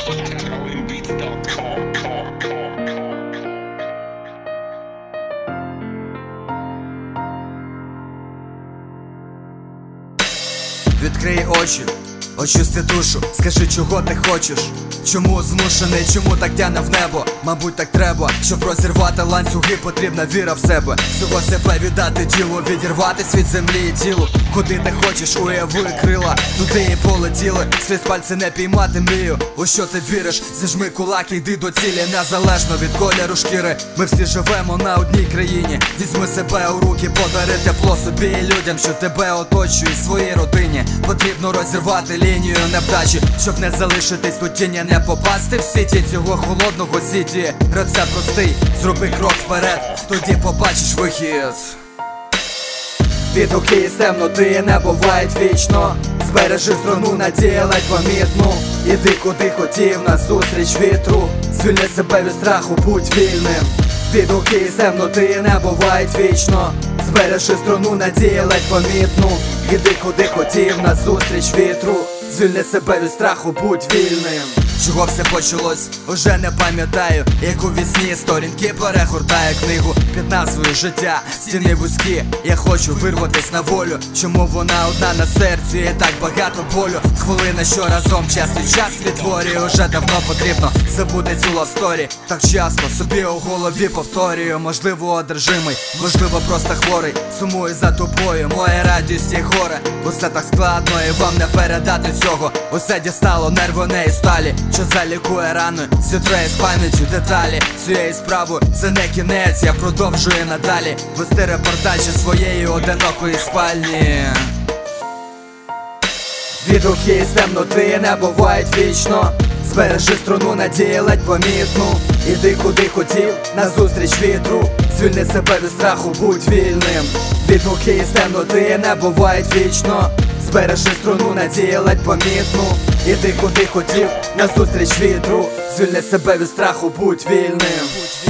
Відкрий очі, очисти душу, скажи, чого ти хочеш. Чому змушений, чому так тяне в небо? Мабуть, так треба, щоб розірвати ланцюги, потрібна віра в себе. Всього себе віддати тілу, відірватись від землі і тілу. Куди ти хочеш, уяви крила, туди і полетіли. Слід пальці не піймати мрію. У що ти віриш? Зажми кулак, йди до цілі, незалежно від кольору шкіри. Ми всі живемо на одній країні. Візьми себе у руки, подари тепло собі і людям, що тебе оточують, своїй родині. Потрібно розірвати лінію невдачі, щоб не залишитись у тіні, не попасти в сіті цього холодного сіті. Рецепт простий, зроби крок вперед, тоді побачиш вихід. Відгуки із темноти не бувають вічно. Збережи струну, надія ледь помітну. Іди куди хотів, назустріч вітру. Звільни себе від страху, будь вільним. Відгуки із темноти не бувають вічно. Збережи струну, надія ледь помітну. Іди куди хотів, назустріч вітру. Звільни себе від страху, будь вільним. Чого все почалось, уже не пам'ятаю. Як у вісні сторінки перегортає книгу під назвою життя, стіни вузькі. Я хочу вирватись на волю. Чому вона одна на серці і так багато болю? Хвилина, що разом час від час відтворює. Уже давно потрібно забути цю лавсторі. Так часто собі у голові повторюю. Можливо одержимий, можливо просто хворий. Сумую за тобою, моя радість і горе. Усе так складно і вам не передати цього. Усе дістало нерви не і сталі, що залікує рани, зітреє з пам'яттю деталі. Цієї справи це не кінець, я продовжую надалі вести репортажі своєї одинокої спальні. Відгуки із темноти не бувають вічно. Збережи струну, надії ледь помітну. Іди куди хотів, назустріч вітру. Звільни себе від страху, будь вільним. Відгуки із темноти не бувають вічно. Збережи струну, надії ледь помітну. Іди куди хотів, назустріч вітру. Звільни себе від страху, будь вільним.